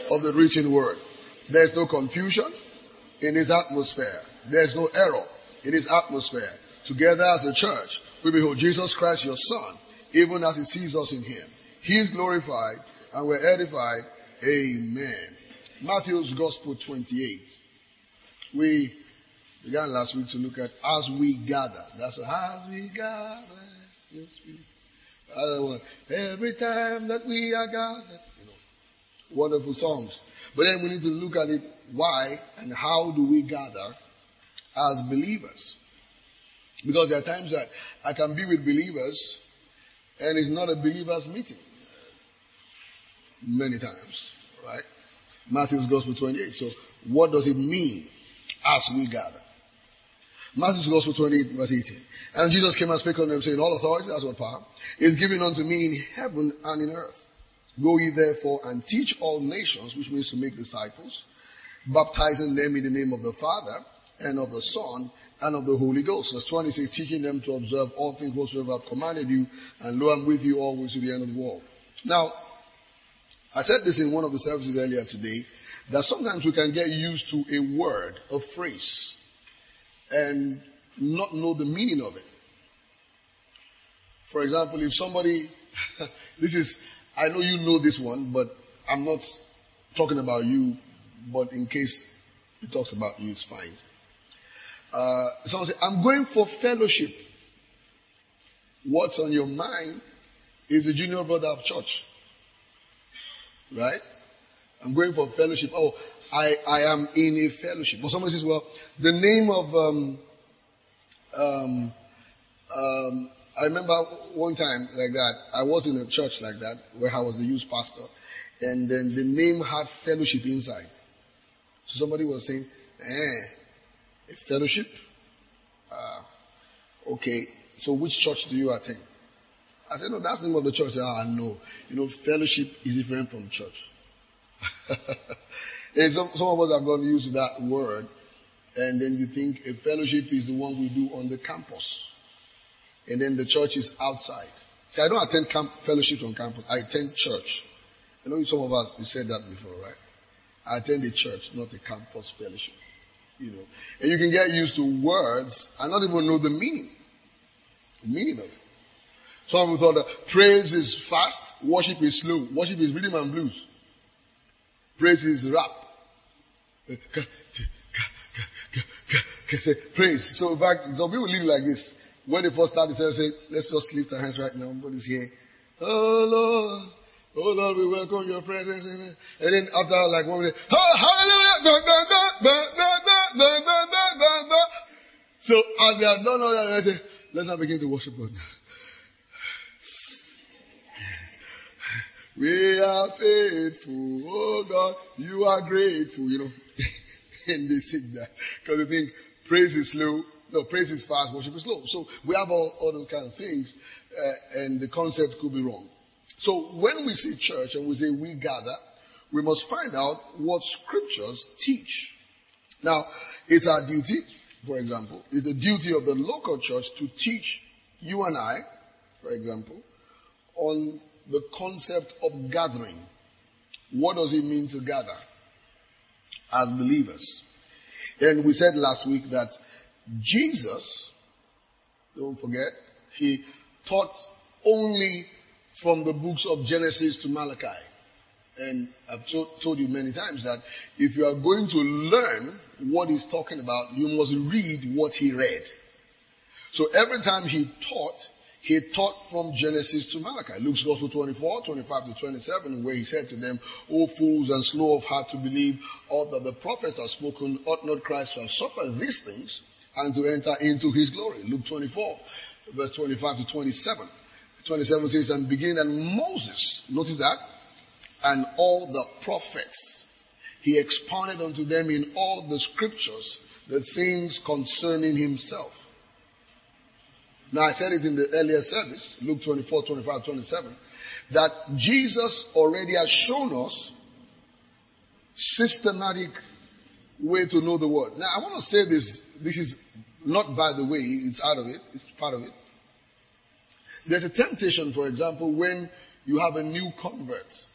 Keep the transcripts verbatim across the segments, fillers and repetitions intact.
of the written word. There's no confusion in his atmosphere. There's no error in his atmosphere. Together as a church, we behold Jesus Christ, your Son, even as he sees us in him. He is glorified and we're edified. Amen. Matthew's Gospel twenty-eight. We began last week to look at as we gather. That's as we gather. Every time that we are gathered. You know, wonderful songs. But then we need to look at it. Why and how do we gather as believers? Because there are times that I can be with believers and it's not a believers meeting. Many times. Right? Matthew's Gospel twenty-eight. So what does it mean as we gather? Matthew's Gospel twenty-eight, verse eighteen. And Jesus came and spake unto them, saying, all authority, that's what power, is given unto me in heaven and in earth. Go ye therefore and teach all nations, which means to make disciples, baptizing them in the name of the Father, and of the Son, and of the Holy Ghost. Verse twenty-six, teaching them to observe all things whatsoever I've commanded you, and lo, I'm with you always to the end of the world. Now, I said this in one of the services earlier today, that sometimes we can get used to a word, a phrase, and not know the meaning of it. For example, if somebody, this is, I know you know this one, but I'm not talking about you, but in case it talks about you, it's fine. Uh, someone say, I'm going for fellowship. What's on your mind is the junior brother of church. Right? I'm going for fellowship. Oh, I, I am in a fellowship. But somebody says, well, the name of, um, um, um, I remember one time like that, I was in a church like that, where I was the youth pastor, and then the name had fellowship inside. So somebody was saying, eh, a fellowship? Uh, okay, so which church do you attend? I said, no, that's the name of the church. Ah, no. You know, fellowship is different from church. And some, some of us have gotten used to that word, and then you think a fellowship is the one we do on the campus. And then the church is outside. See, I don't attend camp fellowships on campus. I attend church. I know some of us, you said that before, right? I attend a church, not a campus fellowship. You know. And you can get used to words and not even know the meaning. The meaning of it. Some people thought that praise is fast, worship is slow. Worship is rhythm and blues. Praise is rap. Praise. So in fact, some people live like this. When they first start, they say, let's just lift our hands right now. Nobody's here. Oh Lord. Oh Lord, we welcome your presence. And then after like one minute, oh, hallelujah. So as they have done all that, they say, let's now begin to worship God now. We are faithful, oh God, you are grateful, you know. And they sing that. Because they think praise is slow. No, praise is fast, worship is slow. So we have all, all those kind of things, uh, and the concept could be wrong. So when we say church and we say we gather, we must find out what scriptures teach. Now, it's our duty, for example, it's the duty of the local church to teach you and I, for example, on the concept of gathering. What does it mean to gather as believers? And we said last week that Jesus, don't forget, he taught only from the books of Genesis to Malachi. And I've to- told you many times that if you are going to learn what he's talking about, you must read what he read. So every time he taught, he taught from Genesis to Malachi. Luke's Gospel twenty-four, twenty-five to twenty-seven, where he said to them, O fools and slow of heart to believe all that the prophets have spoken, ought not Christ to have suffered these things and to enter into his glory. Luke twenty-four, verse twenty-five to twenty-seven. twenty-seven says, and beginning and Moses, notice that, and all the prophets, he expounded unto them in all the scriptures the things concerning himself. Now, I said it in the earlier service, Luke twenty-four, twenty-five, twenty-seven, that Jesus already has shown us systematic way to know the word. Now, I want to say this. This is not by the way. It's out of it. It's part of it. There's a temptation, for example, when you have a new convert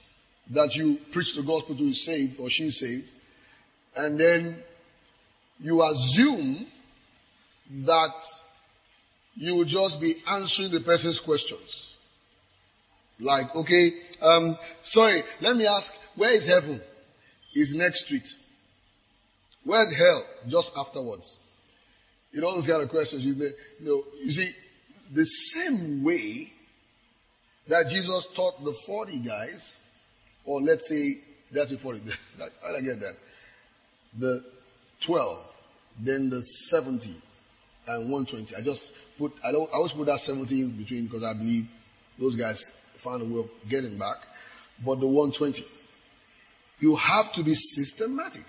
that you preach the gospel to is saved or she's saved, and then you assume that you will just be answering the person's questions. Like, okay, um, sorry, let me ask, where is heaven? It's next street. Where's hell? Just afterwards. You know, those kind of questions. You, you know, you see, the same way that Jesus taught the forty guys, or let's say, that's the forty. I don't get that. The twelve, then the seventy, and one hundred twenty. I just put, I don't, I always put that seventy in between because I believe those guys found a way of getting back. But the one hundred twenty, you have to be systematic.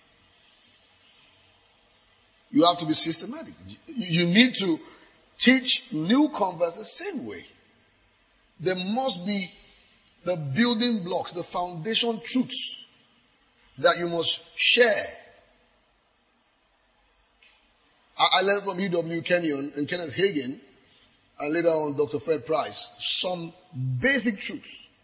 You have to be systematic. You need to teach new converts the same way. There must be the building blocks, the foundation truths that you must share. I learned from E W Kenyon and Kenneth Hagin, and later on Doctor Fred Price, some basic truths.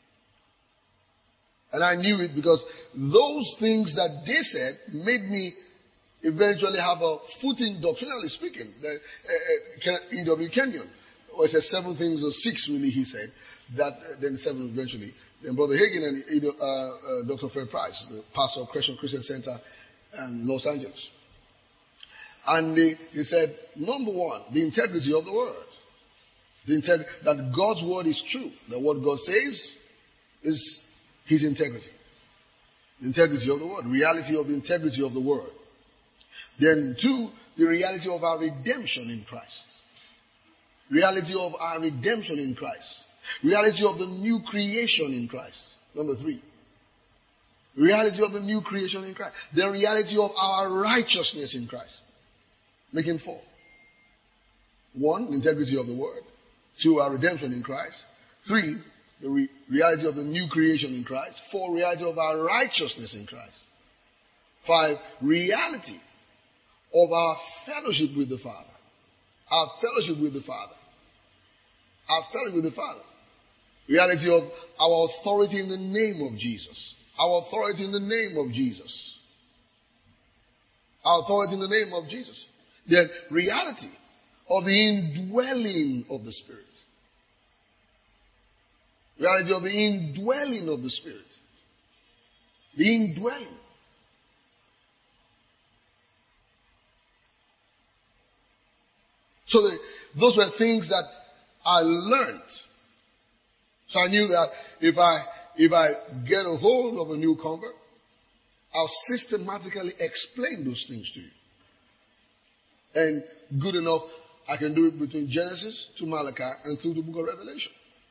And I knew it because those things that they said made me eventually have a footing, doctrinally speaking. The, uh, uh, E W Kenyon, or it says seven things or six, really, he said. That uh, then seven eventually. Then Brother Hagin and uh, uh, Doctor Fred Price, the pastor of Christian Christian Center in Los Angeles. And they, he said, number one, the integrity of the word. The integ- that God's word is true. That what God says is his integrity. The integrity of the word. Reality of the integrity of the word. Then two, the reality of our redemption in Christ. Reality of our redemption in Christ. Reality of the new creation in Christ. Number three. Reality of the new creation in Christ. The reality of our righteousness in Christ. Making four. One, the integrity of the word. Two, our redemption in Christ. Three, the re- reality of the new creation in Christ. Four, reality of our righteousness in Christ. Five, reality of our fellowship with the Father. Our fellowship with the Father. Our fellowship with the Father. Reality of our authority in the name of Jesus. Our authority in the name of Jesus. Our authority in the name of Jesus. The reality of the indwelling of the Spirit. Reality of the indwelling of the Spirit. The indwelling. So the, those were things that I learned. So I knew that if I if I get a hold of a new convert, I'll systematically explain those things to you. And good enough, I can do it between Genesis to Malachi and through the book of Revelation.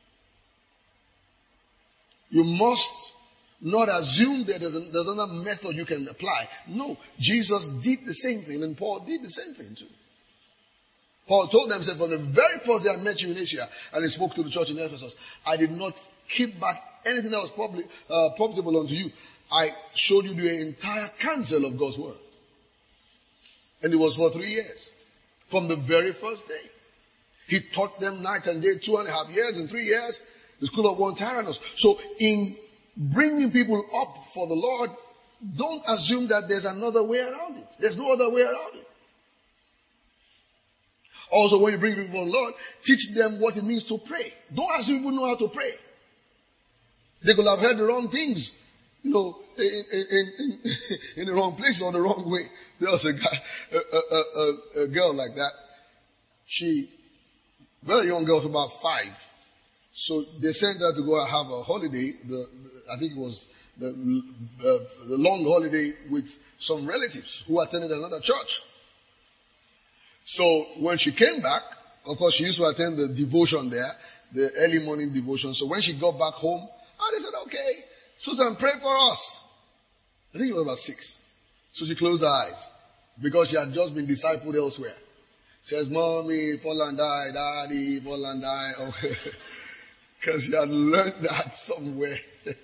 You must not assume that there's, a, there's another method you can apply. No, Jesus did the same thing, and Paul did the same thing too. Paul told them, said, from the very first day I met you in Asia, and he spoke to the church in Ephesus, I did not keep back anything that was probably, uh, profitable unto you. I showed you the entire counsel of God's word. And it was for three years. From the very first day. He taught them night and day, two and a half years and three years, the school of one Tyrannus. So in bringing people up for the Lord, don't assume that there's another way around it. There's no other way around it. Also, when you bring people to the Lord, teach them what it means to pray. Don't assume people know how to pray. They could have heard the wrong things, you know, in, in, in, in the wrong place or the wrong way. There was a guy, a, a, a, a girl like that. She, very young girl, about five. So they sent her to go and have a holiday. The, the, I think it was the, uh, the long holiday with some relatives who attended another church. So when she came back, of course she used to attend the devotion there, the early morning devotion. So when she got back home, oh, they said, okay, Susan, pray for us. I think it was about six. So she closed her eyes because she had just been discipled elsewhere. She says, Mommy, fall and die, Daddy, fall and die. Because she had learned that somewhere.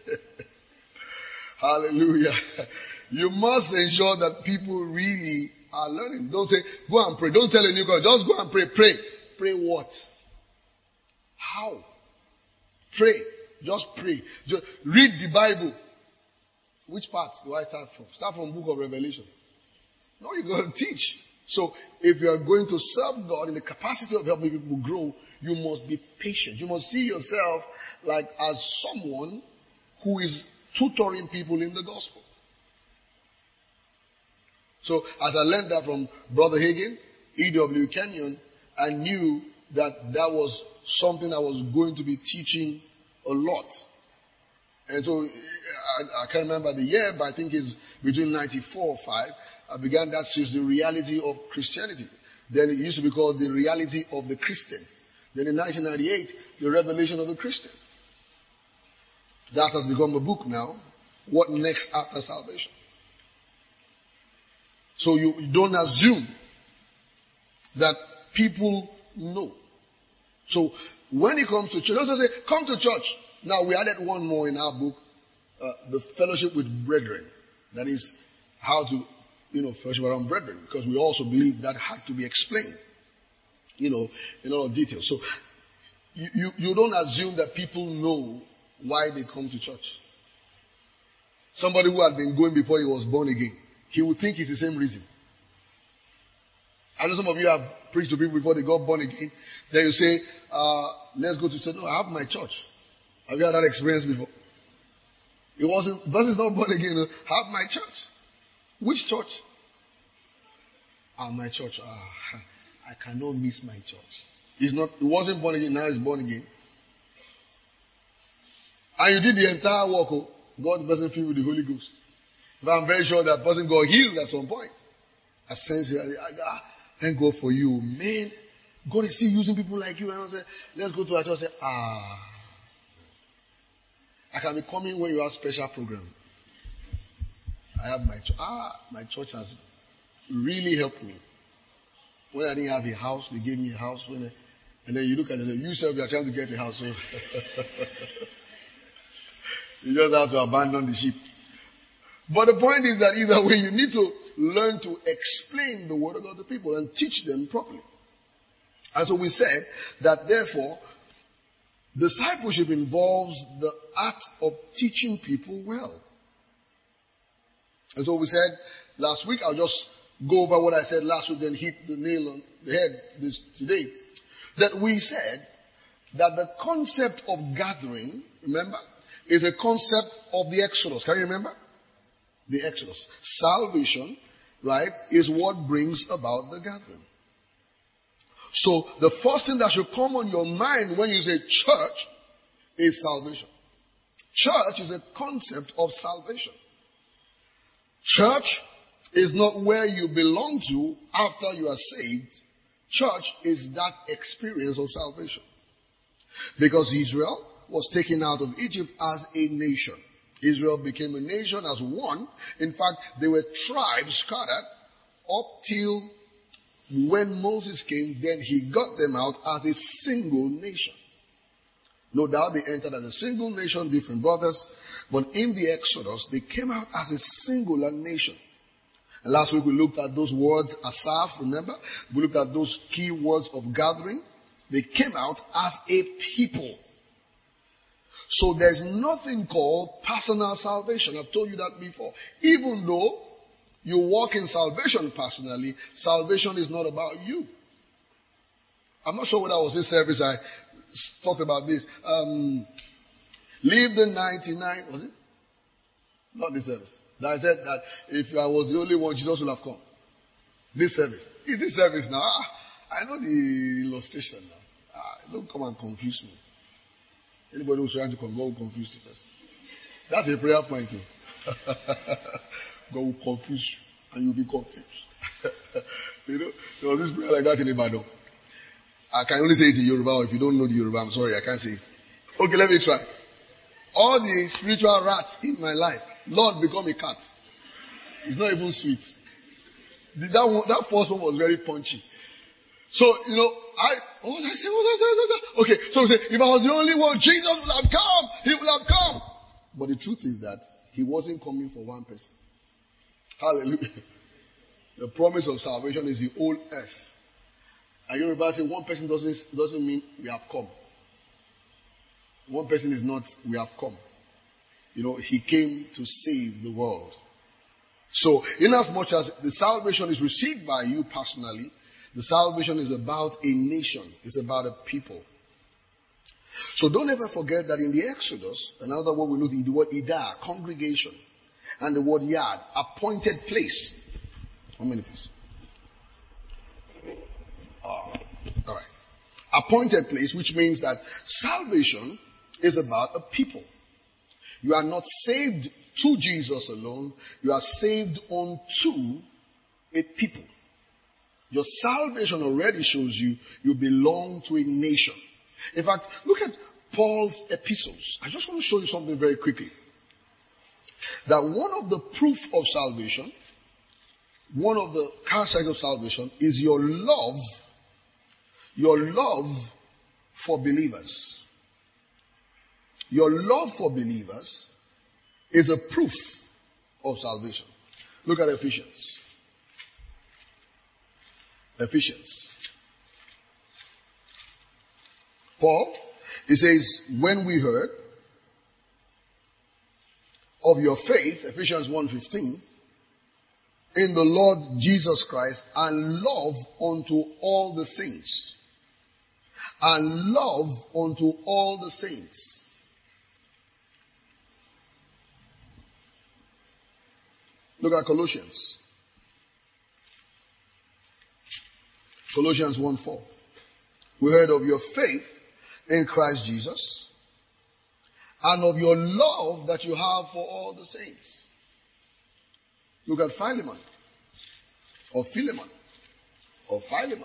Hallelujah. You must ensure that people really are learning. Don't say, go and pray. Don't tell a new girl, just go and pray. Pray. Pray what? How? Pray. Just pray. Just read the Bible. Which part do I start from? Start from book of Revelation. No, you got to teach. So if you are going to serve God in the capacity of helping people grow, you must be patient. You must see yourself like as someone who is tutoring people in the gospel. So as I learned that from Brother Hagin, E W Kenyon, I knew that that was something I was going to be teaching a lot. And so I, I can't remember the year, but I think it's between ninety-four or five. I began that series, The Reality of Christianity. Then it used to be called The Reality of the Christian. Then in nineteen ninety-eight, The Revelation of the Christian. That has become a book now. What next after salvation? So you don't assume that people know. So when it comes to church, also say, come to church. Now we added one more in our book, uh, the fellowship with brethren. That is how to, you know, fellowship around brethren. Because we also believe that had to be explained, you know, in a lot of detail. So you, you, you don't assume that people know why they come to church. Somebody who had been going before he was born again, he would think it's the same reason. I know some of you have preached to people before they got born again. Then you say, uh, let's go to church. No, I have my church. Have you had that experience before? It wasn't, the person's not born again. No. I have my church. Which church? Ah, my church. Ah, I cannot miss my church. He's not, he wasn't born again, now he's born again. And you did the entire work. Oh, God doesn't fill with the Holy Ghost. But I'm very sure that person got healed at some point. I sense it. I, I, thank God for you. Man, God is still using people like you. And I say, let's go to our church. Say, ah. I can be coming when you have special program. I have my church. Ah, my church has really helped me. When I didn't have a house, they gave me a house. When I, and then you look at it and say, you yourself, you are trying to get a house. So you just have to abandon the sheep. But the point is that either way, you need to learn to explain the word of God to people and teach them properly. And so we said that therefore, discipleship involves the act of teaching people well. And so we said last week, I'll just go over what I said last week, then hit the nail on the head this today. That we said that the concept of gathering, remember, is a concept of the Exodus. Can you remember? The Exodus. Salvation, right, is what brings about the gathering. So the first thing that should come on your mind when you say church is salvation. Church is a concept of salvation. Church is not where you belong to after you are saved. Church is that experience of salvation. Because Israel was taken out of Egypt as a nation. Israel became a nation as one. In fact, there were tribes scattered up till when Moses came, then he got them out as a single nation. No doubt they entered as a single nation, different brothers, but in the Exodus, they came out as a singular nation. And last week we looked at those words, Asaph, remember? We looked at those key words of gathering. They came out as a people. So there's nothing called personal salvation. I've told you that before. Even though you walk in salvation personally, salvation is not about you. I'm not sure what that was this service I talked about this. Um, leave the ninety-nine, was it? Not this service. That I said that if I was the only one, Jesus would have come. This service. Is this service now? Ah, I know the illustration now. Ah, don't come and confuse me. Anybody who's trying to come, God will confuse the person. That's a prayer point too. God will confuse you and you'll be confused. You know, there was this prayer like that in Ibadan. I can only say it in Yoruba. If you don't know the Yoruba, I'm sorry, I can't say it. Okay, let me try. All the spiritual rats in my life, Lord, become a cat. It's not even sweet. That one, that first one was very punchy. So, you know, I, what was I saying? What was I saying? What was I saying? Okay, so we say, if I was the only one, Jesus would have come. He would have come. But the truth is that he wasn't coming for one person. Hallelujah. The promise of salvation is the whole earth. And you remember saying one person doesn't, doesn't mean we have come. One person is not, we have come. You know, he came to save the world. So, in as much as the salvation is received by you personally, the salvation is about a nation. It's about a people. So don't ever forget that in the Exodus, another word we know is the word Idah, congregation, and the word Yad, appointed place. How many please? Oh, all right. Appointed place, which means that salvation is about a people. You are not saved to Jesus alone. You are saved unto a people. Your salvation already shows you you belong to a nation. In fact, look at Paul's epistles. I just want to show you something very quickly. That one of the proof of salvation, one of the characteristics of salvation is your love, your love for believers. Your love for believers is a proof of salvation. Look at Ephesians. Ephesians. Paul, he says, when we heard of your faith, Ephesians one fifteen, in the Lord Jesus Christ, and love unto all the saints. And love unto all the saints. Look at Colossians. Colossians one four. We heard of your faith in Christ Jesus and of your love that you have for all the saints. Look at Philemon. Or Philemon. Or Philemon.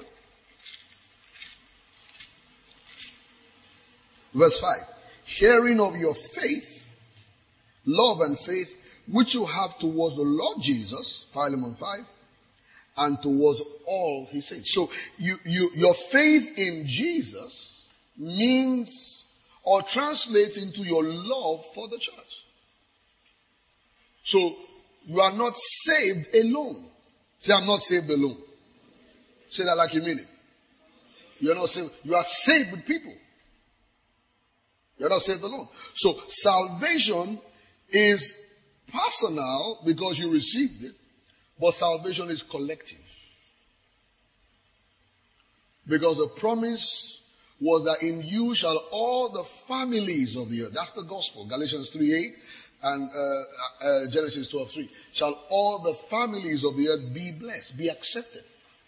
Verse five. Hearing of your faith, love and faith, which you have towards the Lord Jesus, Philemon five, and towards all his saints. So you, you, your faith in Jesus means or translates into your love for the church. So you are not saved alone. Say, I'm not saved alone. Say that like you mean it. You are not saved. You are saved with people. You are not saved alone. So salvation is personal because you received it, but salvation is collective. Because the promise was that in you shall all the families of the earth, that's the gospel, Galatians three eight and uh, uh, Genesis twelve three, shall all the families of the earth be blessed, be accepted.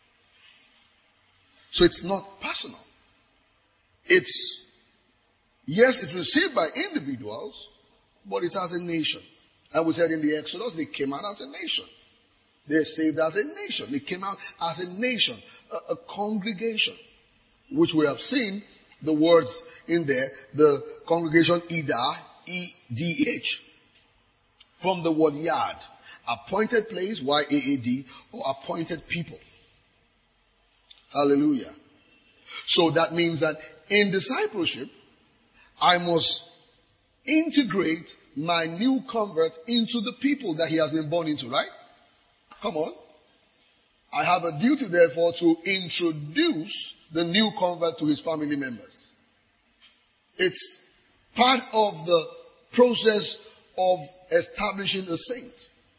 So it's not personal. It's, yes, it's received by individuals, but it's as a nation. And we said in the Exodus, they came out as a nation. They're saved as a nation. They came out as a nation, a, a congregation, which we have seen the words in there, the congregation Idah, E D H, from the word Yad, appointed place, Y A A D, or appointed people. Hallelujah. So that means that in discipleship, I must integrate my new convert into the people that he has been born into, right? Come on. I have a duty, therefore, to introduce the new convert to his family members. It's part of the process of establishing a saint.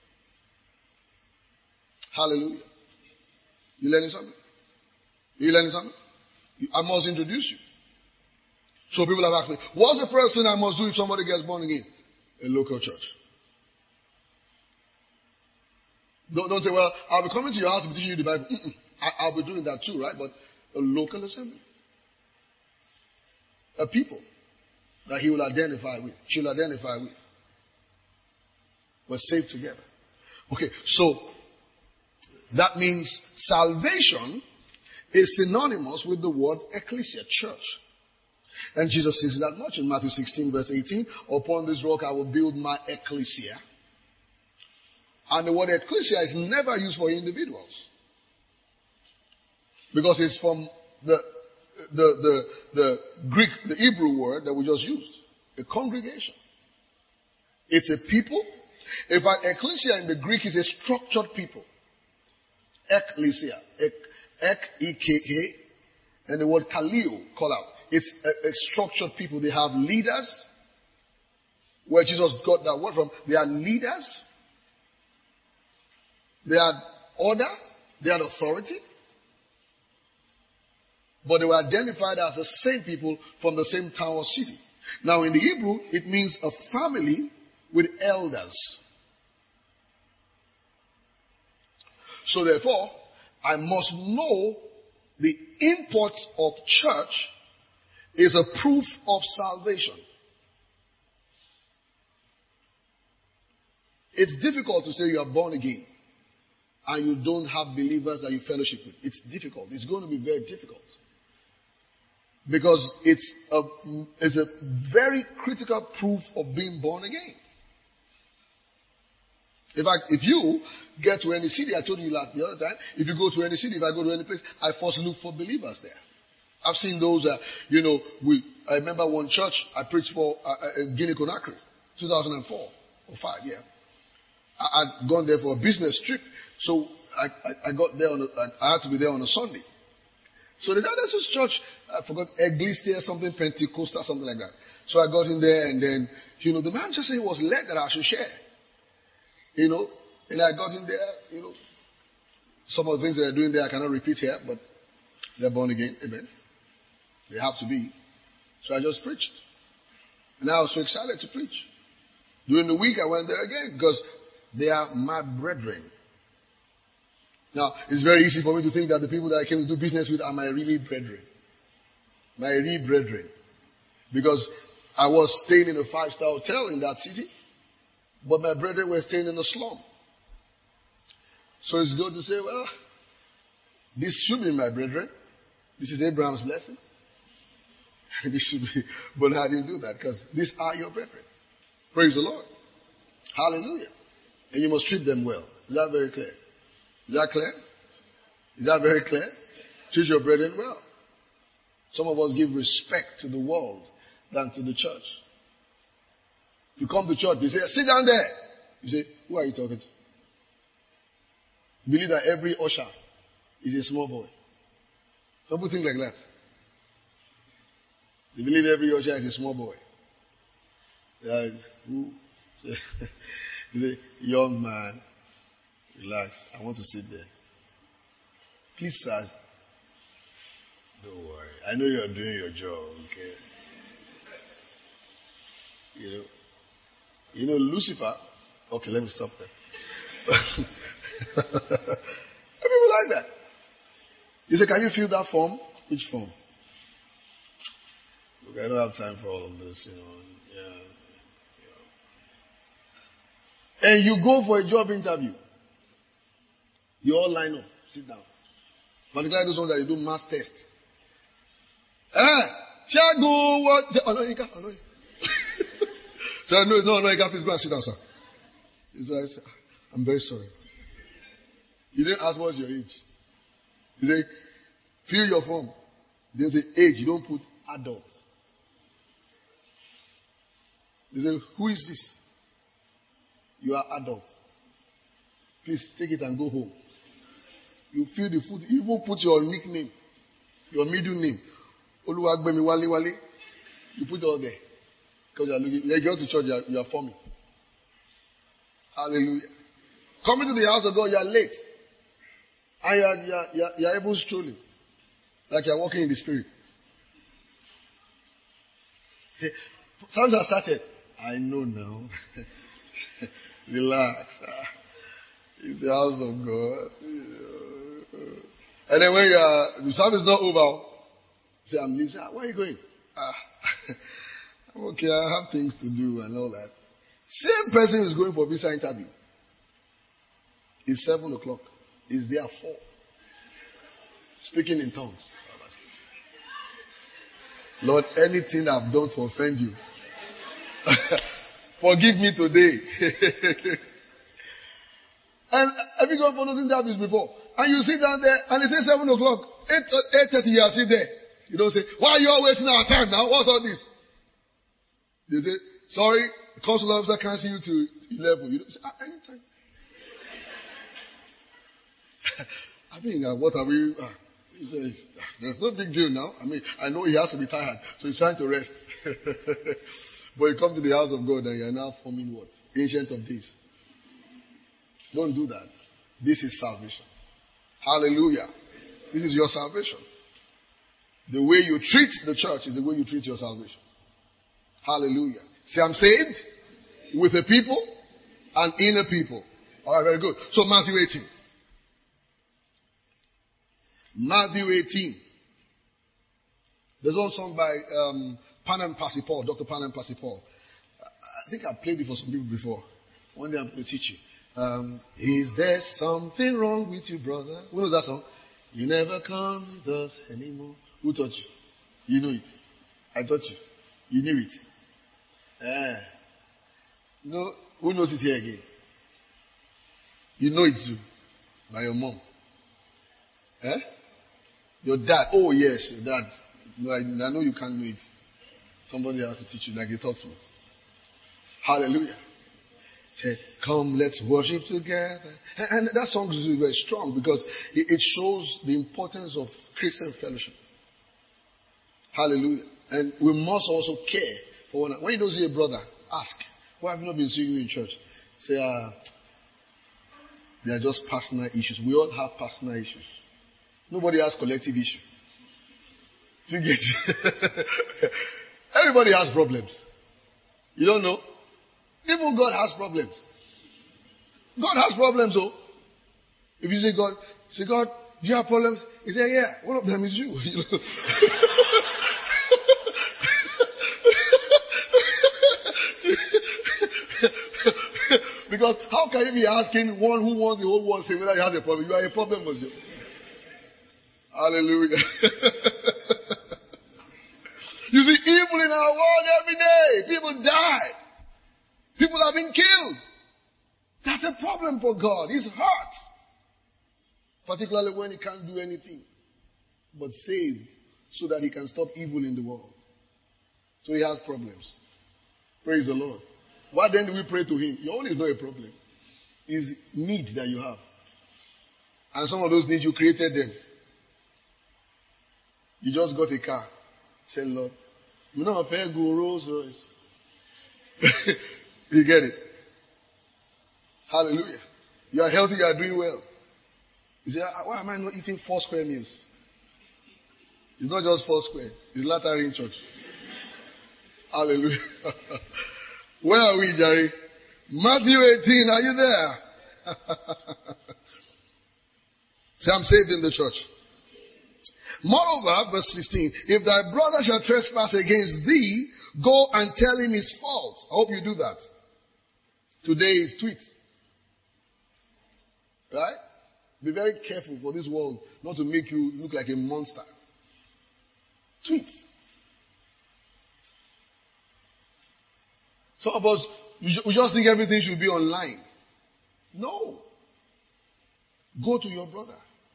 Hallelujah. You learning something? You learning something? I must introduce you. So people have asked me, what's the first thing I must do if somebody gets born again? A local church. Don't, don't say, well, I'll be coming to your house to be teaching you the Bible. I, I'll be doing that too, right? But a local assembly. A people that he will identify with. She'll identify with. We're saved together. Okay, so that means salvation is synonymous with the word ecclesia, church. And Jesus says that much in Matthew sixteen verse eighteen. Upon this rock I will build my ecclesia. And the word ecclesia is never used for individuals. Because it's from the, the, the, the Greek, the Hebrew word that we just used. A congregation. It's a people. In fact, ecclesia in the Greek is a structured people. Ecclesia. Ek, ek, E K A. And the word kaleo, call out. it's a, a structured people. They have leaders. Where Jesus got that word from, they are leaders. They had order. They had authority. But they were identified as the same people from the same town or city. Now in the Hebrew, it means a family with elders. So therefore, I must know the import of church is a proof of salvation. It's difficult to say you are born again and you don't have believers that you fellowship with. It's difficult. It's going to be very difficult. Because it's a, it's a very critical proof of being born again. In fact, if you get to any city, I told you last the other time, if you go to any city, if I go to any place, I first look for believers there. I've seen those, uh, you know, we, I remember one church I preached for uh, uh, Guinea Conakry, two thousand four or five, yeah. I, I'd gone there for a business trip, so I, I, I got there on a, I had to be there on a Sunday. So they said, there's this church, I forgot, Eglise something, Pentecostal, something like that. So I got in there and then, you know, the man just said he was led that I should share. You know, and I got in there, you know, some of the things they're doing there I cannot repeat here, but they're born again, amen. They have to be. So I just preached. And I was so excited to preach. During the week I went there again because they are my brethren. Now, it's very easy for me to think that the people that I came to do business with are my really brethren. My real brethren. Because I was staying in a five-star hotel in that city, but my brethren were staying in a slum. So it's good to say, well, this should be my brethren. This is Abraham's blessing. This should be, but I didn't do that because these are your brethren. Praise the Lord. Hallelujah. And you must treat them well. Is that very clear? Is that clear? Is that very clear? Treat your brethren well. Some of us give respect to the world than to the church. You come to church, they say, sit down there. You say, who are you talking to? You believe that every usher is a small boy. Some people think like that. They believe every usher is a small boy. Yeah, who? You say, young man, relax. I want to sit there. Please, sir. Don't worry. I know you're doing your job, okay? You know. You know, Lucifer. Okay, let me stop there. People like that. You say, can you fill that form? Which form? Look, I don't have time for all of this, you know. Yeah. yeah. And you go for a job interview. You all line up. Sit down. Particularly those ones that you do mass test. Eh? Shago, what? Oh, no, you can't. Oh, no. So, no, no, no, you can't. Please go and sit down, sir. He says, I'm very sorry. You didn't ask what's your age. You say, fill your form. You didn't say age. You don't put adults. You say, who is this? You are adults. Please take it and go home. You fill the food. You even put your nickname, your middle name. Oluwagbemi Wale Wale. You put it all there. Because you are looking. You go to church, you are, you are forming. Hallelujah. Coming to the house of God, you are late. And you are, you are, you are, you are able strolling. Like you are walking in the spirit. Say, times have started. I know now. Relax. It's the house of God. And then when you are, the service is not over, say, I'm leaving. Say, where are you going? Ah, I'm okay, I have things to do and all that. Same person is going for visa interview. It's seven o'clock. It's there at four. Speaking in tongues. Lord, anything I've done to offend you, forgive me today. And have you gone for those interviews before? And you sit down there and they say seven o'clock, eight eight thirty, you are still there. You don't say, why are you all wasting our time now? What's all this? They say, sorry, the consular officer can't see you till eleven. You don't say, ah, anytime. I mean, uh, what are we? Uh, He says, there's no big deal now. I mean, I know he has to be tired, so he's trying to rest. But you come to the house of God and you're now forming what? Ancient of Days. Don't do that. This is salvation. Hallelujah. This is your salvation. The way you treat the church is the way you treat your salvation. Hallelujah. See, I'm saved with a people and in a people. All right, very good. So Matthew eighteen. Matthew eighteen. There's one song by um, Panem Passipal, Doctor Panem Passipal. I think I played it for some people before. One day I'm going to teach you. Um, is there something wrong with you, brother? Who knows that song? You never come with us anymore. Who taught you? You know it. I taught you. You knew it. Eh. No, who knows it here again? You know it too. By your mom. Eh? Your dad. Oh yes, your dad. No, I, I know you can't know it. Somebody has to teach you like they taught me. Hallelujah. Say, come, let's worship together. And, and that song is very strong because it, it shows the importance of Christian fellowship. Hallelujah. And we must also care for one another. When you don't see a brother, ask, why have you not been seeing you in church? Say, ah, they are just personal issues. We all have personal issues. Nobody has collective issues. You get it? Everybody has problems. You don't know? Even God has problems. God has problems, oh. If you say God, say God, do you have problems? He say, yeah, one of them is you. You know? Because how can you be asking one who wants the whole world say whether he has a problem? You are a problem, monsieur. Hallelujah. You see evil in our world every day. People die. People are being killed. That's a problem for God. He's hurt. Particularly when he can't do anything but save so that he can stop evil in the world. So he has problems. Praise the Lord. Why then do we pray to him? Your own is not a problem. It's need that you have. And some of those needs, you created them. You just got a car. Say, Lord, you know, a fair go Rolls Royce. You get it? Hallelujah. You are healthy, you are doing well. You say, why am I not eating four square meals? It's not just four square. It's Latter Rain Church. Hallelujah. Where are we, Jerry? Matthew eighteen, are you there? Say, I'm saved in the church. Moreover, verse fifteen, if thy brother shall trespass against thee, go and tell him his fault. I hope you do that. Today is tweet. Right? Be very careful for this world not to make you look like a monster. Tweet. Some of us, we just think everything should be online. No. Go to your brother.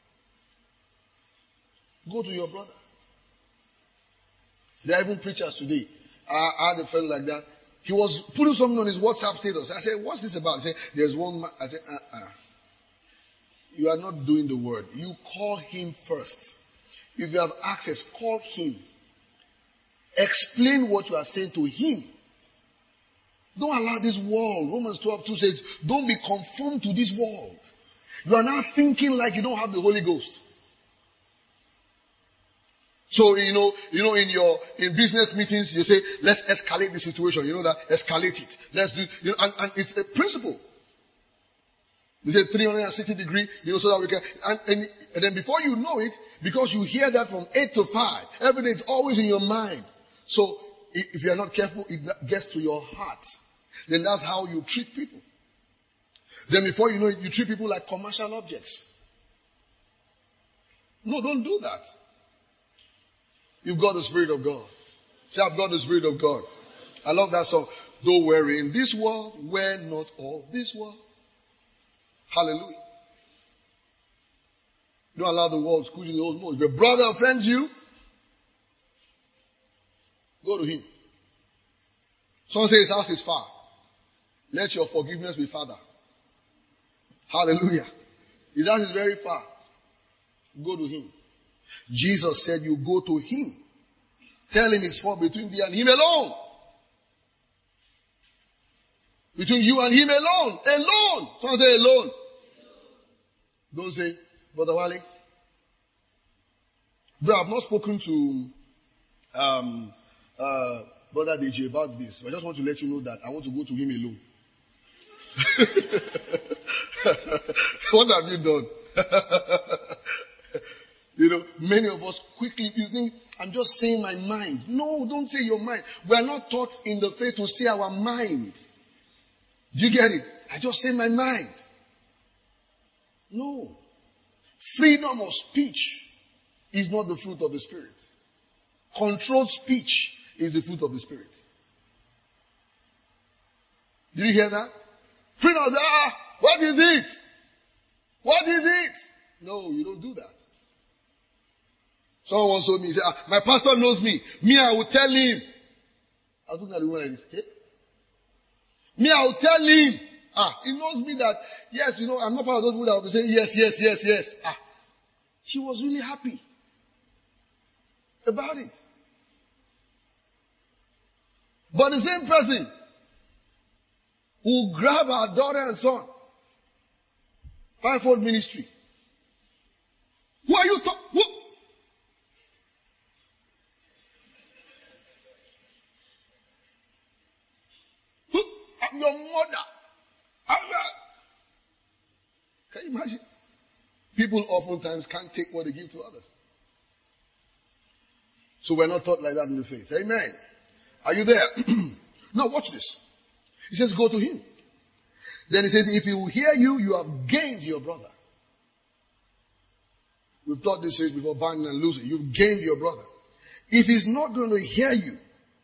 Go to your brother. There are even preachers today. I, I had a fellow like that. He was putting something on his WhatsApp status. I said, what's this about? He said, there's one man. I said, uh-uh. You are not doing the word. You call him first. If you have access, call him. Explain what you are saying to him. Don't allow this world. Romans twelve two says, don't be conformed to this world. You are now thinking like you don't have the Holy Ghost. So, you know, you know, in your, in business meetings, you say, let's escalate the situation. You know that? Escalate it. Let's do, you know, and, and it's a principle. They say three hundred sixty degree, you know, so that we can, and, and, and then before you know it, because you hear that from eight to five, every day it's always in your mind. So, if you are not careful, it gets to your heart. Then that's how you treat people. Then before you know it, you treat people like commercial objects. No, don't do that. You've got the Spirit of God. Say, I've got the Spirit of God. I love that song. Though we're in this world, we're not all this world. Hallelujah. Don't allow the world squeeze in the old mode. If your brother offends you, go to him. Someone says his house is far. Let your forgiveness be farther. Hallelujah. His house is very far. Go to him. Jesus said, you go to him. Tell him it's for between thee and him alone. Between you and him alone. Alone. Someone say alone. Don't say, Brother Wale. Though I've not spoken to um, uh, Brother D J about this, but I just want to let you know that I want to go to him alone. What have you done? You know, many of us quickly, you think, I'm just saying my mind. No, don't say your mind. We are not taught in the faith to say our mind. Do you get it? I just say my mind. No. Freedom of speech is not the fruit of the Spirit. Controlled speech is the fruit of the Spirit. Did you hear that? Freedom of, ah, what is it? What is it? No, you don't do that. Someone once told me, he said, ah, my pastor knows me. Me, I will tell him. I was looking at the woman like this. Hey? Me, I will tell him. Ah, he knows me that, yes, you know, I'm not part of those people that will be saying, yes, yes, yes, yes. Ah, she was really happy about it. But the same person who grab our daughter and son, fivefold ministry. Who are you talking? I'm your mother. I'm a... Can you imagine? People oftentimes can't take what they give to others. So we're not taught like that in the faith. Amen. Are you there? Now watch this. He says, go to him. Then he says, if he will hear you, you have gained your brother. We've taught this before, binding and loosing. You've gained your brother. If he's not going to hear you,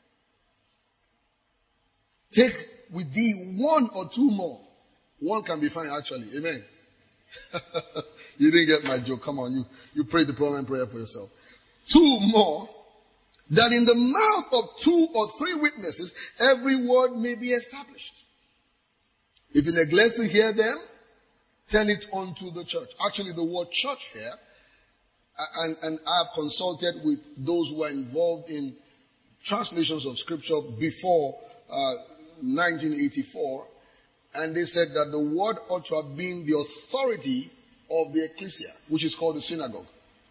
take with thee one or two more. One can be fine, actually. Amen. You didn't get my joke. Come on, you, you prayed the prominent prayer for yourself. Two more, that in the mouth of two or three witnesses, every word may be established. If you neglect to hear them, tell it unto the church. Actually, the word church here, and, and I have consulted with those who are involved in translations of scripture before uh, nineteen eighty-four, and they said that the word ought to have been the authority of the ecclesia, which is called the synagogue.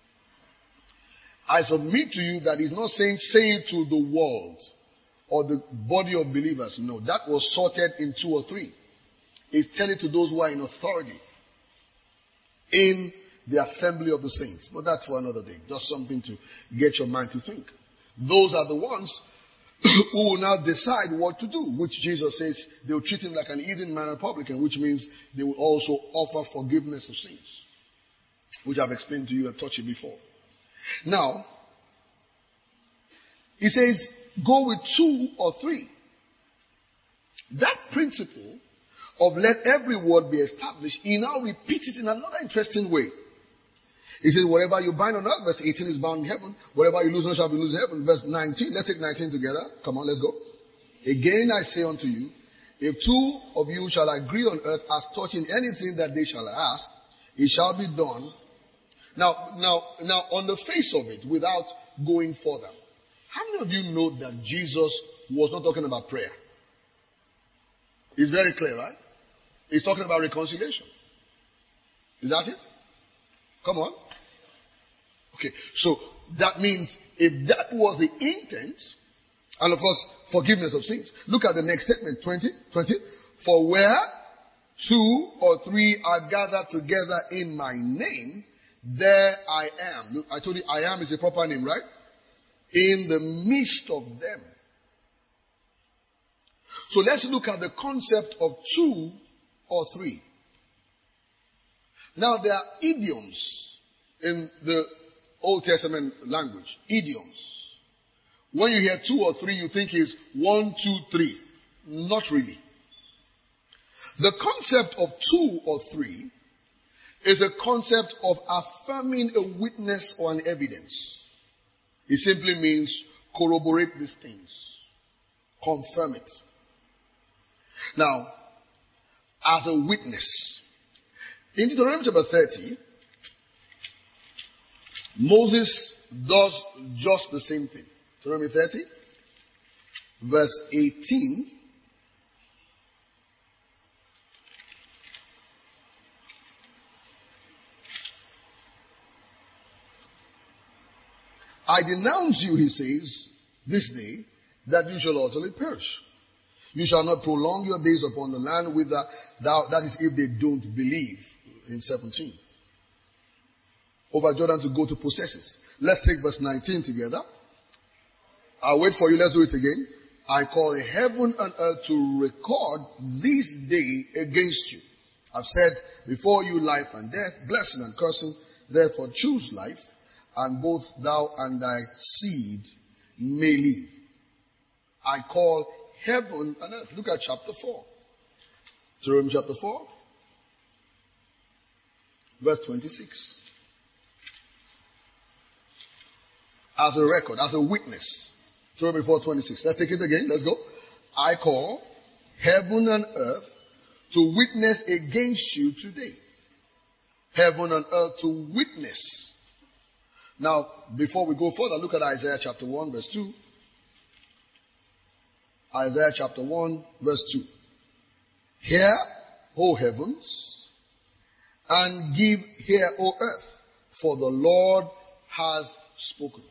I submit to you that he's not saying say it to the world or the body of believers. No, that was sorted in two or three. He's telling to those who are in authority in the assembly of the saints. But that's for another day. Just something to get your mind to think. Those are the ones who will now decide what to do, which Jesus says they will treat him like an heathen man and publican, which means they will also offer forgiveness of sins, which I've explained to you and touched it before. Now, he says, go with two or three. That principle of let every word be established, he now repeats it in another interesting way. He says, whatever you bind on earth, verse eighteen, is bound in heaven. Whatever you lose on earth shall be loosed in heaven. Verse nineteen, let's take nineteen together. Come on, let's go. Again I say unto you, if two of you shall agree on earth as touching anything that they shall ask, it shall be done. Now, now, now, on the face of it, without going further, how many of you know that Jesus was not talking about prayer? It's very clear, right? He's talking about reconciliation. Is that it? Come on. Okay, so that means if that was the intent, and of course, forgiveness of sins. Look at the next statement, twenty, twenty. For where two or three are gathered together in my name, there I am. Look, I told you I am is a proper name, right? In the midst of them. So let's look at the concept of two or three. Now there are idioms in the Old Testament language. Idioms. When you hear two or three, you think it's one, two, three. Not really. The concept of two or three is a concept of affirming a witness or an evidence. It simply means corroborate these things. Confirm it. Now, as a witness, in Deuteronomy chapter thirty, Moses does just the same thing. Deuteronomy thirty, verse eighteen. I denounce you, he says, this day, that you shall utterly perish. You shall not prolong your days upon the land whither thou, that is if they don't believe, in seventeen. Over Jordan to go to possess it. Let's take verse nineteen together. I'll wait for you, let's do it again. I call heaven and earth to record this day against you. I've said before you life and death, blessing and cursing, therefore choose life, and both thou and thy seed may live. I call heaven and earth. Look at chapter four. Deuteronomy chapter four, verse twenty-six. As a record, as a witness. Deuteronomy four twenty-six. Let's take it again. Let's go. I call heaven and earth to witness against you today. Heaven and earth to witness. Now, before we go further, look at Isaiah chapter one, verse two. Isaiah chapter one, verse two. Hear, O heavens, and give ear, O earth, for the Lord has spoken.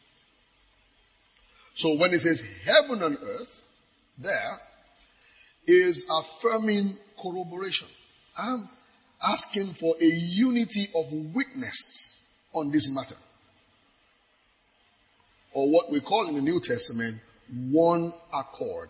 So when it says heaven and earth, there is affirming corroboration. I'm asking for a unity of witness on this matter. Or what we call in the New Testament, one accord.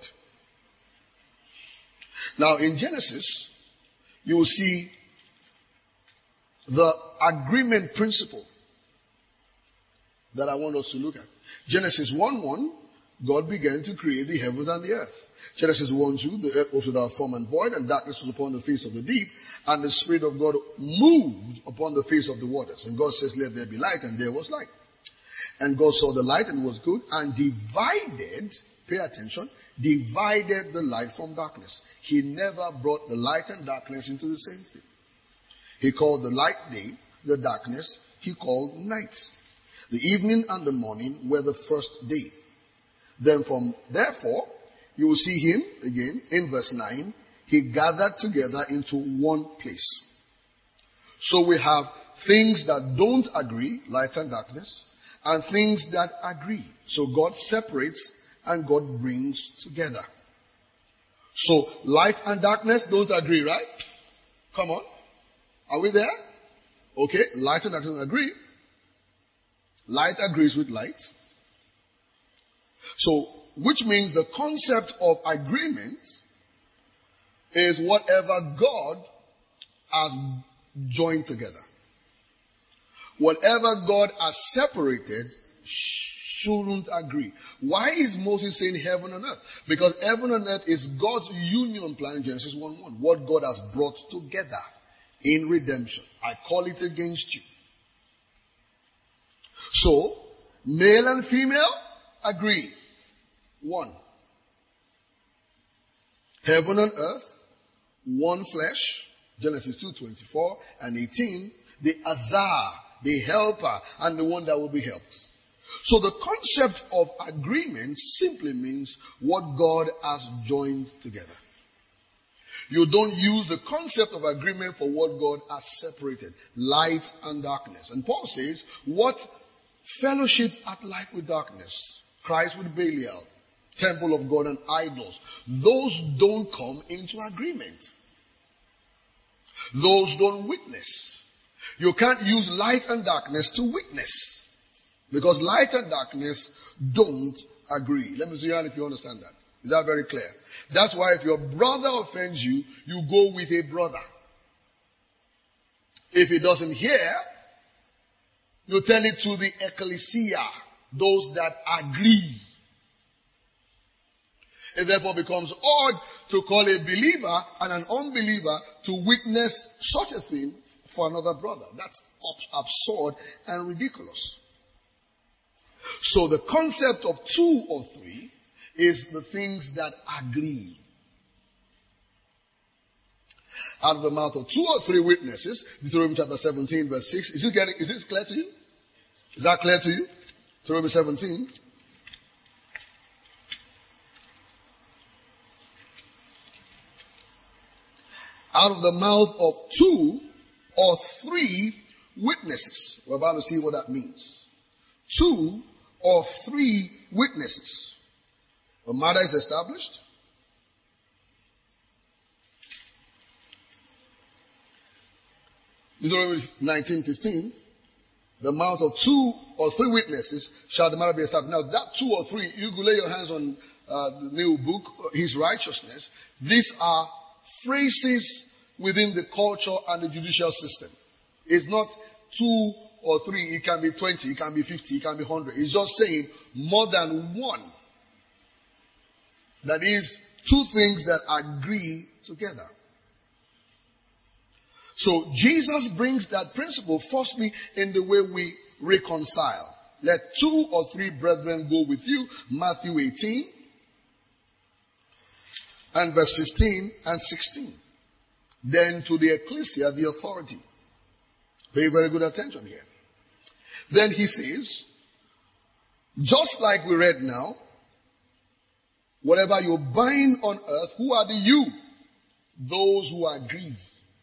Now in Genesis, you will see the agreement principle that I want us to look at. Genesis one one, God began to create the heavens and the earth. Genesis one two, the earth was without form and void, and darkness was upon the face of the deep, and the Spirit of God moved upon the face of the waters. And God says, let there be light, and there was light. And God saw the light and it was good, and divided, pay attention, divided the light from darkness. He never brought the light and darkness into the same thing. He called the light day, the darkness he called night. The evening and the morning were the first day. Then from, therefore, you will see him again in verse nine, he gathered together into one place. So we have things that don't agree, light and darkness, and things that agree. So God separates and God brings together. So light and darkness don't agree, right? Come on. Are we there? Okay, light and darkness agree. Light agrees with light. So, which means the concept of agreement is whatever God has joined together. Whatever God has separated shouldn't agree. Why is Moses saying heaven and earth? Because heaven and earth is God's union plan in Genesis one one. What God has brought together in redemption. I call it against you. So, male and female agree. One. Heaven and earth, one flesh. Genesis two twenty-four and eighteen. The Azar, the helper, and the one that will be helped. So the concept of agreement simply means what God has joined together. You don't use the concept of agreement for what God has separated. Light and darkness. And Paul says, what fellowship hath light with darkness? Christ with Belial, temple of God and idols. Those don't come into agreement. Those don't witness. You can't use light and darkness to witness. Because light and darkness don't agree. Let me see if you understand that. Is that very clear? That's why if your brother offends you, you go with a brother. If he doesn't hear, you tell it to the ecclesia, those that agree. It therefore becomes odd to call a believer and an unbeliever to witness such a thing for another brother. That's absurd and ridiculous. So the concept of two or three is the things that agree. Out of the mouth of two or three witnesses, Deuteronomy chapter seventeen verse six. Is it getting, is this clear to you? Is that clear to you? Deuteronomy seventeen. Out of the mouth of two or three witnesses. We're about to see what that means. Two or three witnesses. A matter is established. Deuteronomy nineteen fifteen. The mouth of two or three witnesses shall the matter be established. Now that two or three, you could lay your hands on uh, the new book, His Righteousness. These are phrases within the culture and the judicial system. It's not two or three, it can be twenty, it can be fifty, it can be one hundred. It's just saying more than one. That is, two things that agree together. So Jesus brings that principle firstly in the way we reconcile. Let two or three brethren go with you, Matthew eighteen and verse fifteen and sixteen. Then to the ecclesia, the authority. Pay very good attention here. Then he says, just like we read now, whatever you bind on earth, who are the you? Those who are grieved.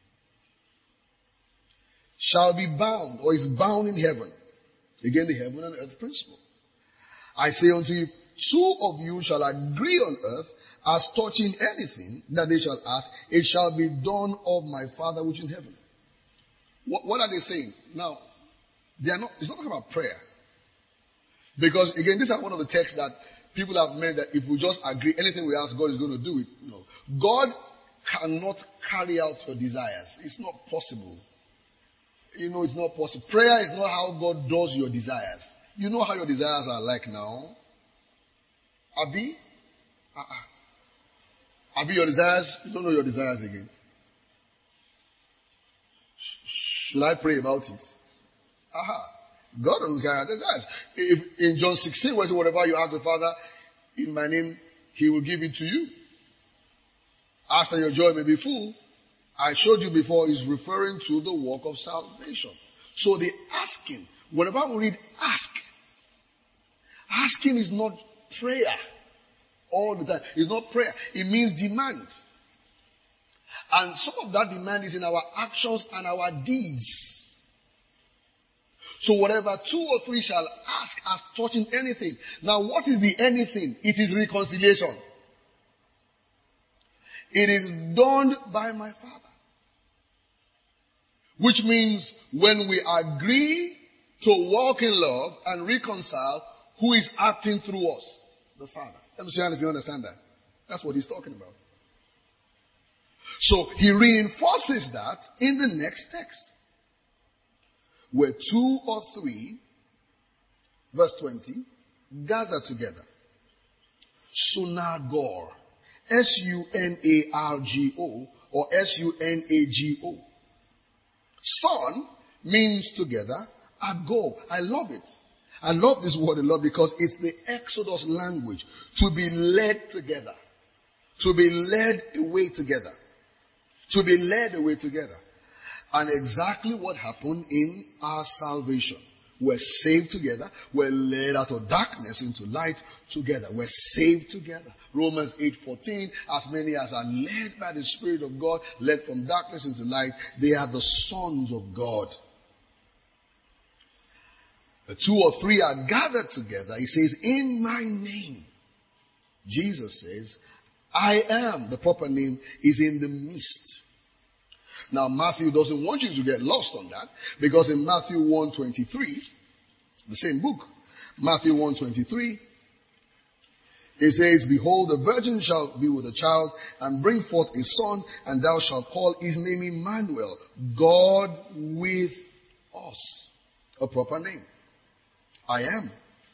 Shall be bound, or is bound in heaven. Again, the heaven and earth principle. I say unto you, two of you shall agree on earth as touching anything that they shall ask, it shall be done of my Father which is in heaven. What, what are they saying? Now, they are not, it's not talking about prayer. Because again, these are one of the texts that people have meant that if we just agree, anything we ask, God is going to do it. No. God cannot carry out your desires. It's not possible. You know, it's not possible. Prayer is not how God does your desires. You know how your desires are like now? Abi? Uh-uh. Abi, your desires? You don't know your desires again. Should I pray about it? Aha. God doesn't carry out desires. If, in John sixteen, where it says, whatever you ask the Father in my name, He will give it to you. Ask that your joy may be full. I showed you before is referring to the work of salvation. So the asking, whenever we read ask, asking is not prayer all the time. It's not prayer. It means demand. And some of that demand is in our actions and our deeds. So whatever two or three shall ask as touching anything. Now what is the anything? It is reconciliation. It is done by my Father. Which means when we agree to walk in love and reconcile, who is acting through us? The Father. Let me see if you understand that. That's what he's talking about. So he reinforces that in the next text. Where two or three, verse twenty, gather together. Sunagor. S U N A R G O or S U N A G O. Son means together. Ago. I love it. I love this word a lot because it's the Exodus language. To be led together. To be led away together. To be led away together. And exactly what happened in our salvation. We're saved together. We're led out of darkness into light together. We're saved together. Romans eight fourteen, as many as are led by the Spirit of God, led from darkness into light, they are the sons of God. The two or three are gathered together. He says, in my name. Jesus says, I am. The proper name is in the midst. Now, Matthew doesn't want you to get lost on that, because in Matthew one twenty-three, the same book, Matthew one twenty-three, it says, behold, the virgin shall be with a child and bring forth a son, and thou shalt call his name Emmanuel, God with us. A proper name. I am.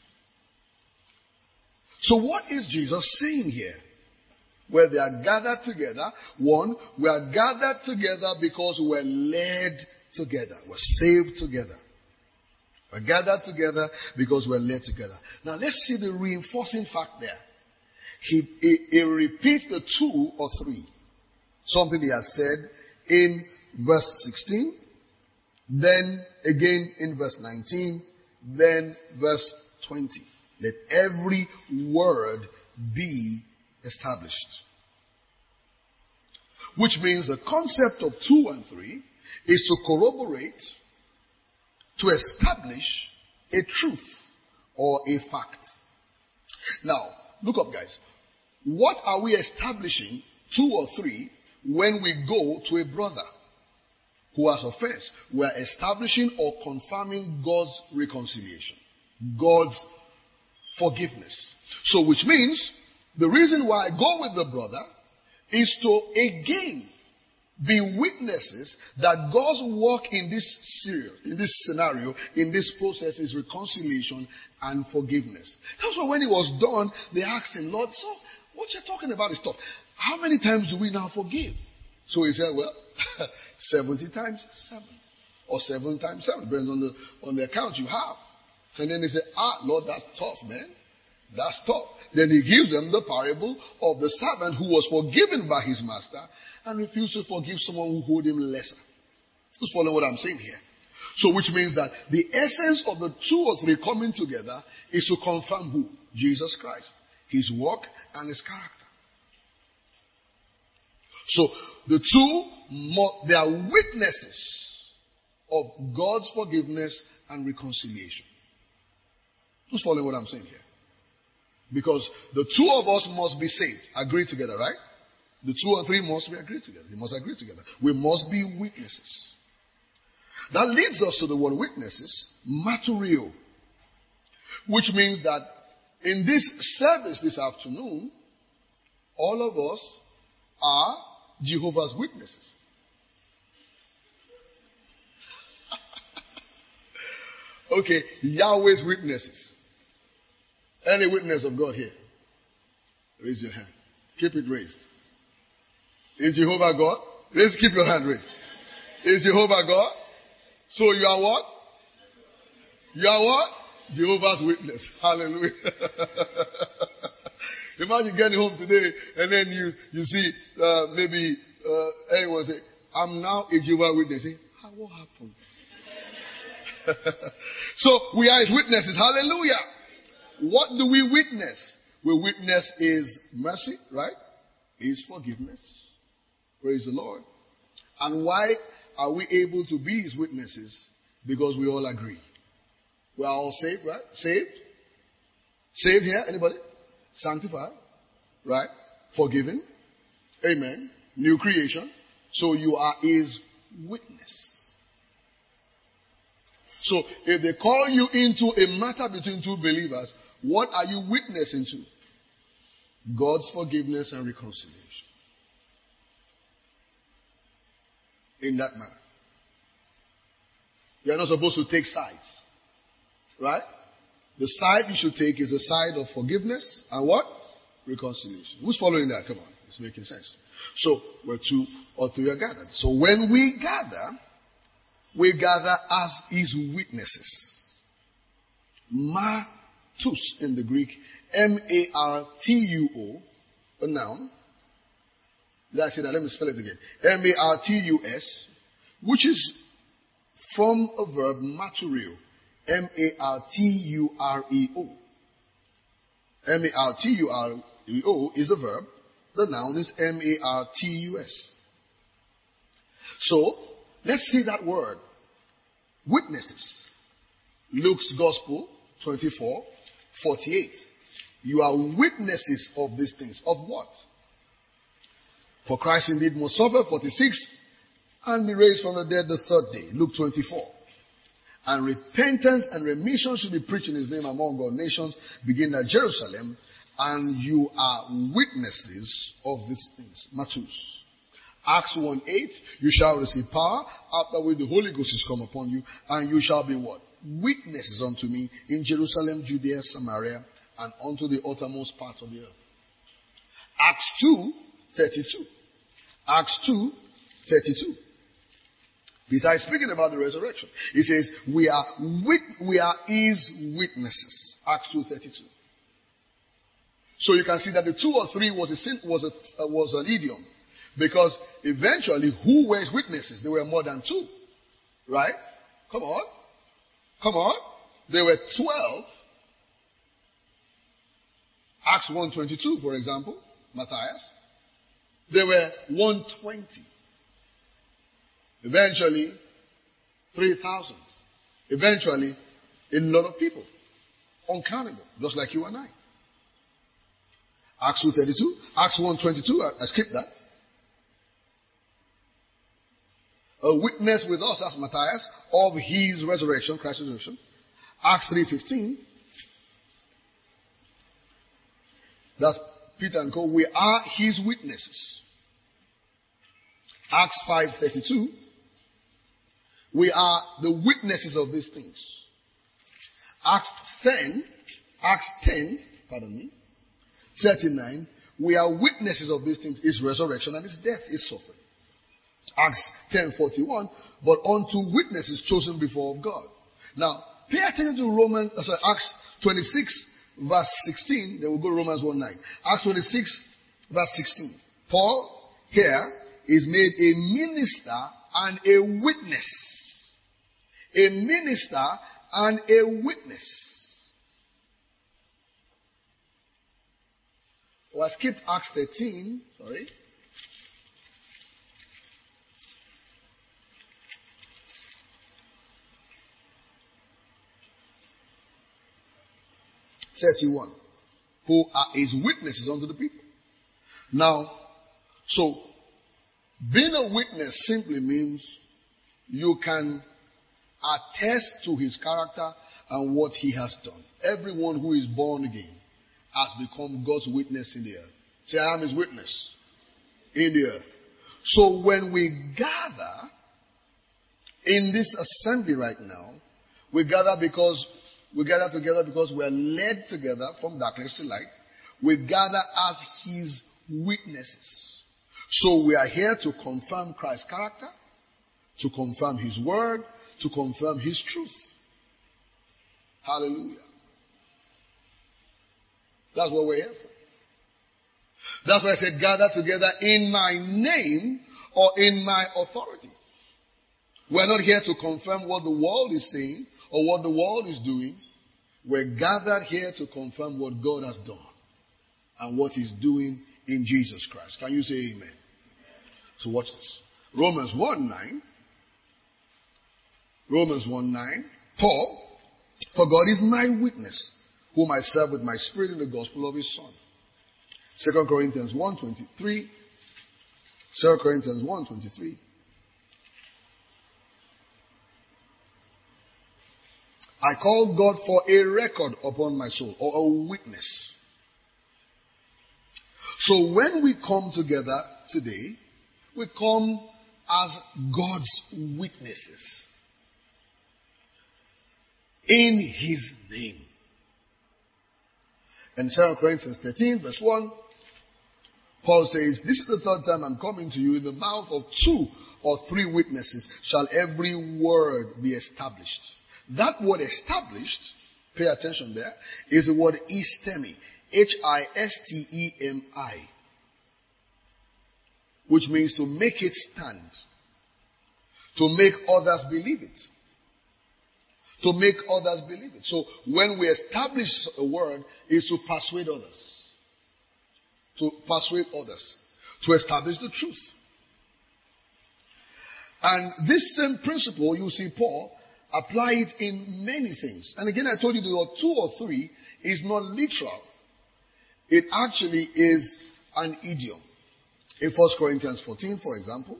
So what is Jesus saying here? Where they are gathered together. One, we are gathered together because we're led together. We're saved together. We're gathered together because we're led together. Now let's see the reinforcing fact there. He, he, he repeats the two or three. Something he has said in verse sixteen. Then again in verse nineteen. Then verse twenty. Let every word be established. Which means the concept of two and three is to corroborate, to establish a truth or a fact. Now, look up, guys. What are we establishing, two or three, when we go to a brother who has offense? We are establishing or confirming God's reconciliation, God's forgiveness. So, which means the reason why I go with the brother is to again be witnesses that God's work in this serial, in this scenario, in this process is reconciliation and forgiveness. That's why when it was done, they asked him, Lord, so what you're talking about is tough. How many times do we now forgive? So he said, well, seventy times seven. Or seven times seven. Depends on the on the account you have. And then they said, ah, Lord, that's tough, man. That's tough. Then he gives them the parable of the servant who was forgiven by his master and refused to forgive someone who owed him lesser. Who's following what I'm saying here? So which means that the essence of the two or three coming together is to confirm who? Jesus Christ. His work and his character. So the two, they are witnesses of God's forgiveness and reconciliation. Who's following what I'm saying here? Because the two of us must be saved. Agree together, right? The two and three must be agreed together. They must agree together. We must be witnesses. That leads us to the word witnesses, martyrio, which means that in this service this afternoon, all of us are Jehovah's Witnesses. Okay, Yahweh's witnesses. Any witness of God here? Raise your hand. Keep it raised. Is Jehovah God? Let's keep your hand raised. Is Jehovah God? So you are what? You are what? Jehovah's Witness. Hallelujah. Imagine getting home today and then you, you see uh, maybe uh, anyone say, I'm now a Jehovah's Witness. Say, ah, what happened? So we are his witnesses. Hallelujah. What do we witness? We witness his mercy, right? His forgiveness. Praise the Lord. And why are we able to be his witnesses? Because we all agree. We are all saved, right? Saved? Saved here? Anybody? Sanctified? Right? Forgiven? Amen. New creation. So you are his witness. So if they call you into a matter between two believers, what are you witnessing to? God's forgiveness and reconciliation. In that manner. You are not supposed to take sides. Right? The side you should take is the side of forgiveness and what? Reconciliation. Who's following that? Come on. It's making sense. So, where two or three are gathered. So when we gather, we gather as his witnesses. Martus in the Greek. M A R T U O. A noun. Did I say that? Let me spell it again. M A R T U S. Which is from a verb, marturio. M A R T U R E O. M A R T U R E O is a verb. The noun is M A R T U S. So, let's see that word. Witnesses. Luke's Gospel twenty-four forty-eight. You are witnesses of these things. Of what? For Christ indeed must suffer, forty-six, and be raised from the dead the third day. Luke twenty-four. And repentance and remission should be preached in his name among all nations, beginning at Jerusalem, and you are witnesses of these things. Martus. Acts one eight, you shall receive power, after which the Holy Ghost is come upon you, and you shall be what? Witnesses unto me in Jerusalem, Judea, Samaria, and unto the uttermost part of the earth. Acts two thirty-two. Acts two thirty-two. Peter is speaking about the resurrection. He says, we are wit- we are his witnesses. Acts two thirty-two. So you can see that the two or three was a was a uh, was an idiom, because eventually, who were his witnesses? There were more than two, right? Come on, come on. There were twelve. Acts one twenty-two, for example, Matthias. There were one hundred twenty. Eventually, three thousand. Eventually, a lot of people. Uncountable, just like you and I. Acts two thirty-two. Acts one twenty-two, I, I skipped that. A witness with us, that's Matthias, of his resurrection, Christ's resurrection. Acts three fifteen. That's Peter and co. We are his witnesses. Acts five thirty-two. We are the witnesses of these things. Acts ten. Acts ten, pardon me. thirty-nine. We are witnesses of these things. His resurrection and his death, his suffering. Acts ten forty-one. But unto witnesses chosen before of God. Now, pay attention to Romans, uh, sorry, Acts twenty-six. Verse sixteen, then we'll go to Romans one nine. Acts twenty-six, verse sixteen. Paul here is made a minister and a witness. A minister and a witness. Oh, I skipped Acts thirteen, sorry. thirty-one. Who are his witnesses unto the people. Now, so, being a witness simply means you can attest to his character and what he has done. Everyone who is born again has become God's witness in the earth. Say, I am his witness in the earth. So when we gather in this assembly right now, we gather because we gather together because we are led together from darkness to light. We gather as his witnesses. So we are here to confirm Christ's character, to confirm his word, to confirm his truth. Hallelujah. That's what we're here for. That's why I said gather together in my name or in my authority. We're not here to confirm what the world is saying or what the world is doing. We're gathered here to confirm what God has done and what he's doing in Jesus Christ. Can you say amen? So watch this. Romans one nine. Romans one nine. Paul, for God is my witness, whom I serve with my spirit in the gospel of his Son. Second Corinthians one twenty-three. Second Corinthians one twenty-three. I call God for a record upon my soul, or a witness. So when we come together today, we come as God's witnesses in his name. In Second Corinthians thirteen, verse one, Paul says, this is the third time I'm coming to you. In the mouth of two or three witnesses shall every word be established. That word established, pay attention there, is the word histemi. H I S T E M I. Which means to make it stand. To make others believe it. To make others believe it. So when we establish a word, is to persuade others. To persuade others. To establish the truth. And this same principle, you see Paul apply it in many things. And again, I told you the two or three is not literal. It actually is an idiom. In First Corinthians fourteen, for example,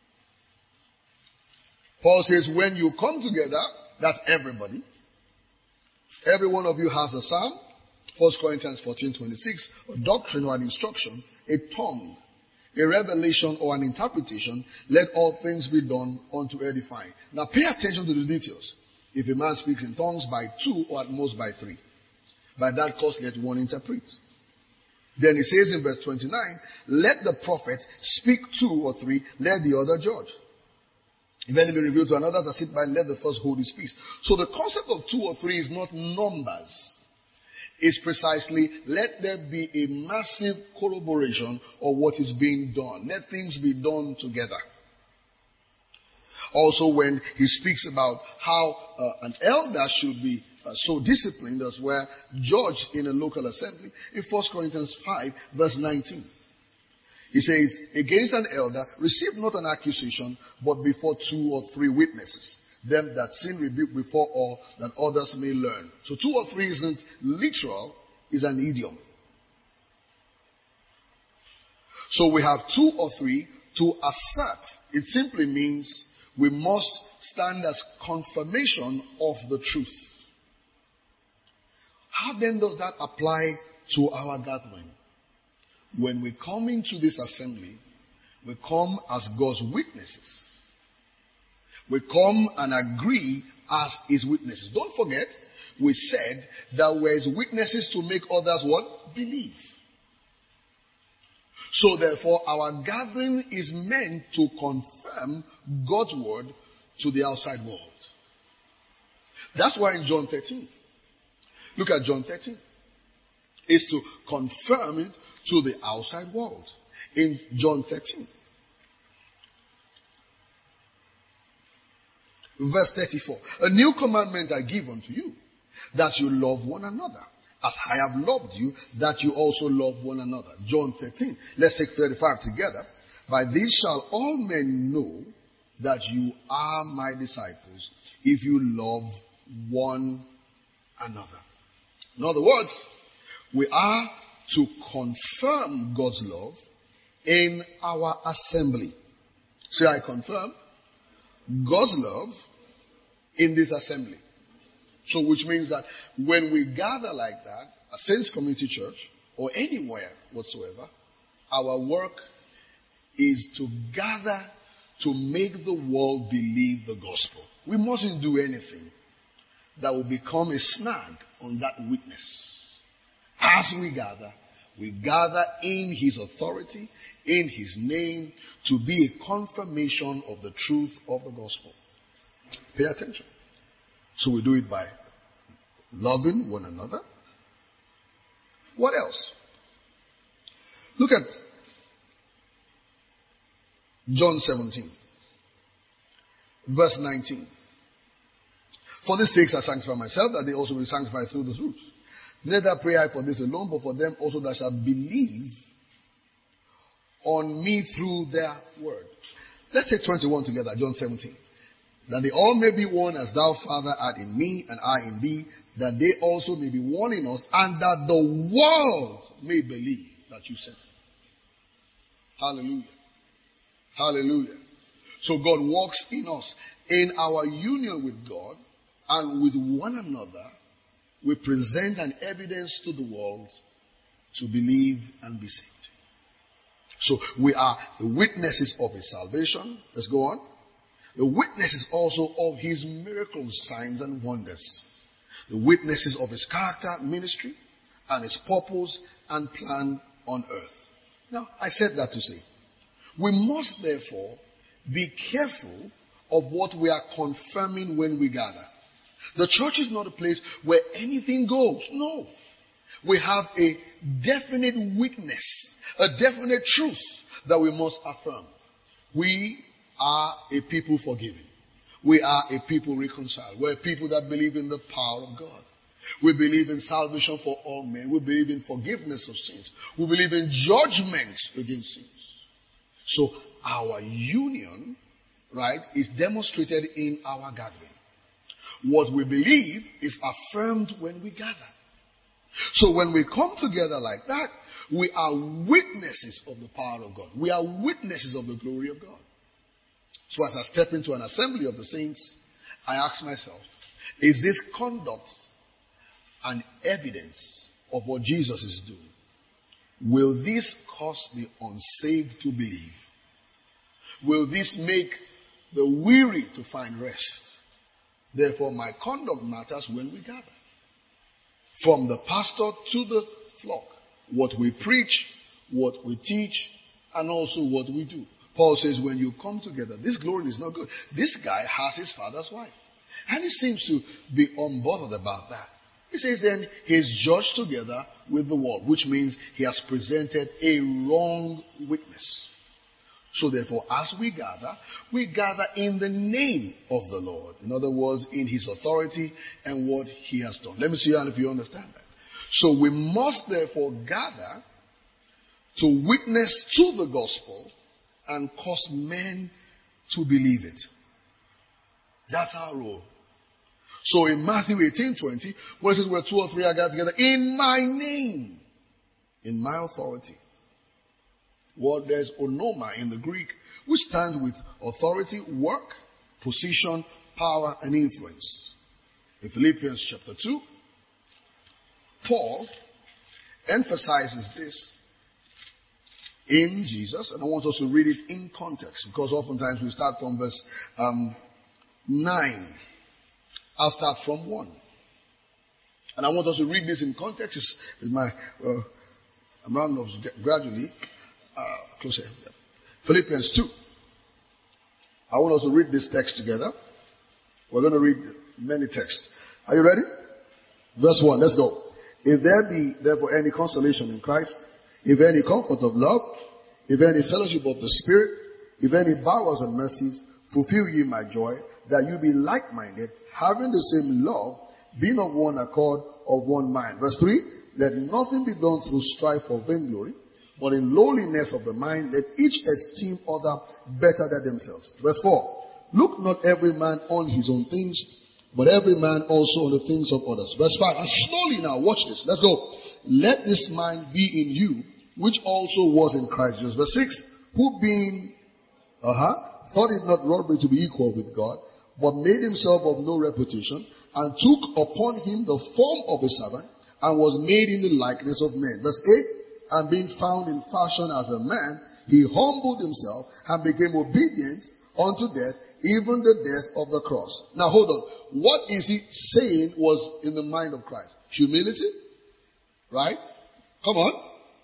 Paul says, when you come together, that's everybody. Every one of you has a psalm. First Corinthians fourteen twenty-six, a doctrine or an instruction, a tongue, a revelation or an interpretation, let all things be done unto edifying. Now pay attention to the details. If a man speaks in tongues, by two or at most by three. By that cause let one interpret. Then he says in verse twenty-nine, let the prophet speak two or three, let the other judge. If any be revealed to another that sit by, let the first hold his peace. So the concept of two or three is not numbers. It's precisely, let there be a massive corroboration of what is being done. Let things be done together. Also, when he speaks about how uh, an elder should be uh, so disciplined as were judged in a local assembly in First Corinthians five, verse nineteen. He says, against an elder, receive not an accusation, but before two or three witnesses. Them that sin rebuke before all, that others may learn. So two or three isn't literal, is an idiom. So we have two or three to assert. It simply means we must stand as confirmation of the truth. How then does that apply to our gathering? When we come into this assembly, we come as God's witnesses. We come and agree as His witnesses. Don't forget, we said that we're His witnesses to make others what? Believe. So therefore, our gathering is meant to confirm God's word to the outside world. That's why in John thirteen, look at John thirteen, is to confirm it to the outside world. In John thirteen, verse thirty-four, a new commandment I give unto you, that you love one another, as I have loved you, that you also love one another. John thirteen, let's take thirty-five together. By this shall all men know that you are my disciples, if you love one another. In other words, we are to confirm God's love in our assembly. Say, I confirm God's love in this assembly. So which means that when we gather like that, at Saints Community Church, or anywhere whatsoever, our work is to gather to make the world believe the gospel. We mustn't do anything that will become a snag on that witness. As we gather, we gather in His authority, in His name, to be a confirmation of the truth of the gospel. Pay attention. So we do it by loving one another. What else? Look at John seventeen, verse nineteen. For these sakes I sanctify myself, that they also will be sanctified through the truth. Neither pray I for this alone, but for them also that shall believe on me through their word. Let's take twenty-one together, John seventeen. That they all may be one as thou, Father, art in me, and I in thee, that they also may be one in us, and that the world may believe that you sent me. Hallelujah. Hallelujah. So God works in us. In our union with God and with one another, we present an evidence to the world to believe and be saved. So we are the witnesses of His salvation. Let's go on. The witnesses also of His miracles, signs, and wonders. The witnesses of His character, ministry, and His purpose and plan on earth. Now, I said that to say, we must therefore be careful of what we are confirming when we gather. The church is not a place where anything goes. No. We have a definite witness, a definite truth that we must affirm. We are a people forgiven. We are a people reconciled. We're a people that believe in the power of God. We believe in salvation for all men. We believe in forgiveness of sins. We believe in judgment against sins. So our union, right, is demonstrated in our gathering. What we believe is affirmed when we gather. So when we come together like that, we are witnesses of the power of God. We are witnesses of the glory of God. So as I step into an assembly of the saints, I ask myself, is this conduct an evidence of what Jesus is doing? Will this cause the unsaved to believe? Will this make the weary to find rest? Therefore, my conduct matters when we gather. From the pastor to the flock, what we preach, what we teach, and also what we do. Paul says, when you come together, this glory is not good. This guy has his father's wife. And he seems to be unbothered about that. He says then he is judged together with the world, which means he has presented a wrong witness So therefore, as we gather, we gather in the name of the Lord. In other words, in his authority and what he has done. Let me see if you understand that. So we must therefore gather to witness to the gospel and cause men to believe it. That's our role. So in Matthew eighteen twenty, where it says where two or three are gathered together in my name, in my authority. Well, there's onoma in the Greek, which stands with authority, work, position, power, and influence. In Philippians chapter two, Paul emphasizes this in Jesus, and I want us to read it in context, because oftentimes we start from verse um, nine. I'll start from one. And I want us to read this in context. It's, it's my, uh, I'm rounding off gradually. Uh, closer. Yeah. Philippians two. I want us to read this text together. We're going to read many texts. Are you ready? Verse one. Let's go. If there be therefore any consolation in Christ, if any comfort of love, if any fellowship of the Spirit, if any bowels and mercies, fulfill ye my joy, that you be like-minded, having the same love, being of one accord, of one mind. Verse three. Let nothing be done through strife or vainglory, but in lowliness of the mind, let each esteem other better than themselves. Verse four. Look not every man on his own things, but every man also on the things of others. Verse five. And slowly now, watch this. Let's go. Let this mind be in you, which also was in Christ Jesus. Verse six. Who being, uh-huh, thought it not robbery to be equal with God, but made himself of no reputation, and took upon him the form of a servant, and was made in the likeness of men. Verse eight. And being found in fashion as a man, he humbled himself and became obedient unto death, even the death of the cross. Now hold on. What is he saying was in the mind of Christ? Humility? Right? Come on.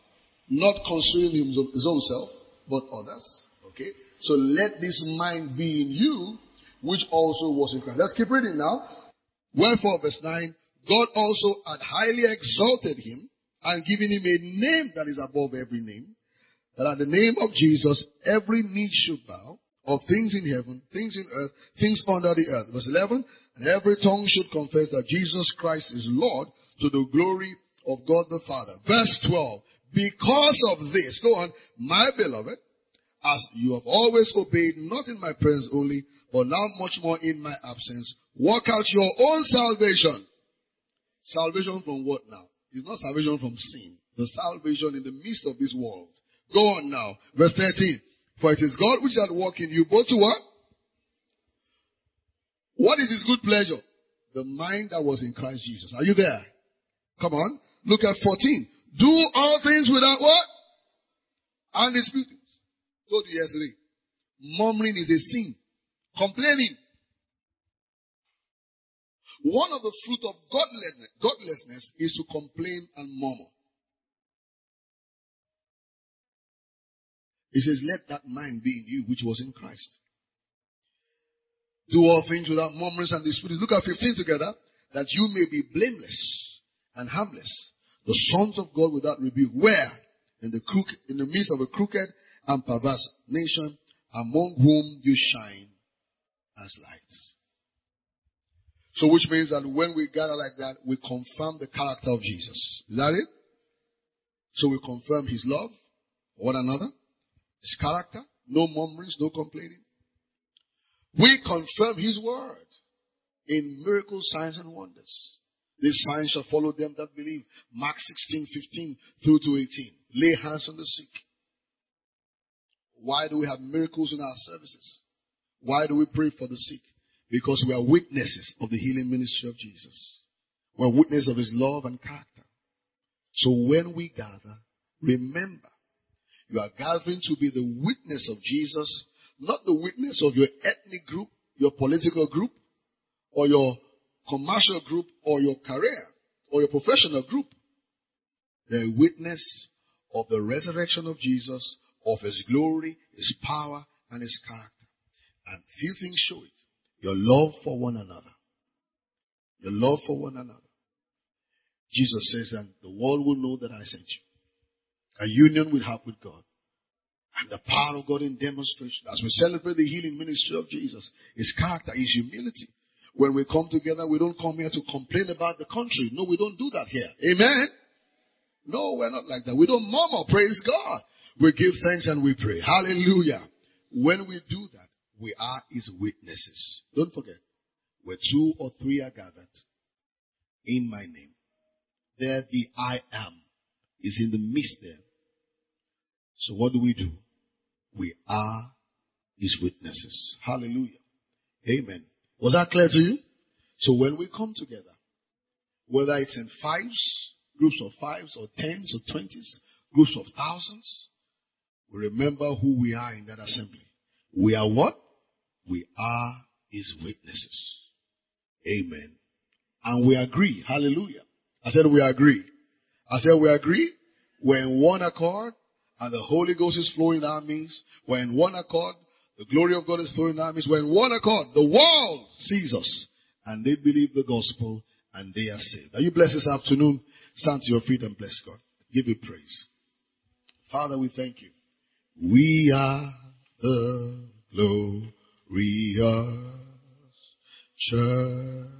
Not considering his own self, but others. Okay? So let this mind be in you, which also was in Christ. Let's keep reading now. Wherefore, verse nine, God also had highly exalted him, and given him a name that is above every name, that at the name of Jesus every knee should bow, of things in heaven, things in earth, things under the earth. Verse eleven, and every tongue should confess that Jesus Christ is Lord, to the glory of God the Father. Verse twelve, because of this, go on, my beloved, as you have always obeyed, not in my presence only, but now much more in my absence, work out your own salvation. Salvation from what now? It's not salvation from sin. The salvation in the midst of this world. Go on now. Verse thirteen. For it is God which hath worked in you both to what? What is his good pleasure? The mind that was in Christ Jesus. Are you there? Come on. Look at fourteen. Do all things without what? Undisputings. Told you yesterday. Murmuring is a sin. Complaining. One of the fruit of godlessness, godlessness is to complain and murmur. He says, let that mind be in you which was in Christ. Do all things without murmurings and disputings. Look at fifteen together. That you may be blameless and harmless. The sons of God without rebuke. Where? In the crook, in the midst of a crooked and perverse nation, among whom you shine as lights. So which means that when we gather like that, we confirm the character of Jesus. Is that it? So we confirm his love for one another, his character, no murmurings, no complaining. We confirm his word in miracles, signs, and wonders. These signs shall follow them that believe. Mark sixteen, fifteen through to eighteen. Lay hands on the sick. Why do we have miracles in our services? Why do we pray for the sick? Because we are witnesses of the healing ministry of Jesus. We are witnesses of his love and character. So when we gather, remember, you are gathering to be the witness of Jesus, not the witness of your ethnic group, your political group, or your commercial group, or your career, or your professional group. The witness of the resurrection of Jesus, of his glory, his power, and his character. And few things show it. Your love for one another. Your love for one another. Jesus says, and the world will know that I sent you. A union we have with God. And the power of God in demonstration. As we celebrate the healing ministry of Jesus, His character, His humility. When we come together, we don't come here to complain about the country. No, we don't do that here. Amen? No, we're not like that. We don't murmur. Praise God. We give thanks and we pray. Hallelujah. When we do that, we are His witnesses. Don't forget, where two or three are gathered in my name, there the I am is in the midst there. So what do we do? We are His witnesses. Hallelujah. Amen. Was that clear to you? So when we come together, whether it's in fives, groups of fives or tens or twenties, groups of thousands, we remember who we are in that assembly. We are what? We are His witnesses. Amen. And we agree. Hallelujah. I said we agree. I said we agree. We're in one accord and the Holy Ghost is flowing in our midst. We're in one accord. The glory of God is flowing in our midst. We're in one accord. The world sees us and they believe the gospel and they are saved. Are you blessed this afternoon? Stand to your feet and bless God. Give you praise. Father, we thank you. We are the glorious church.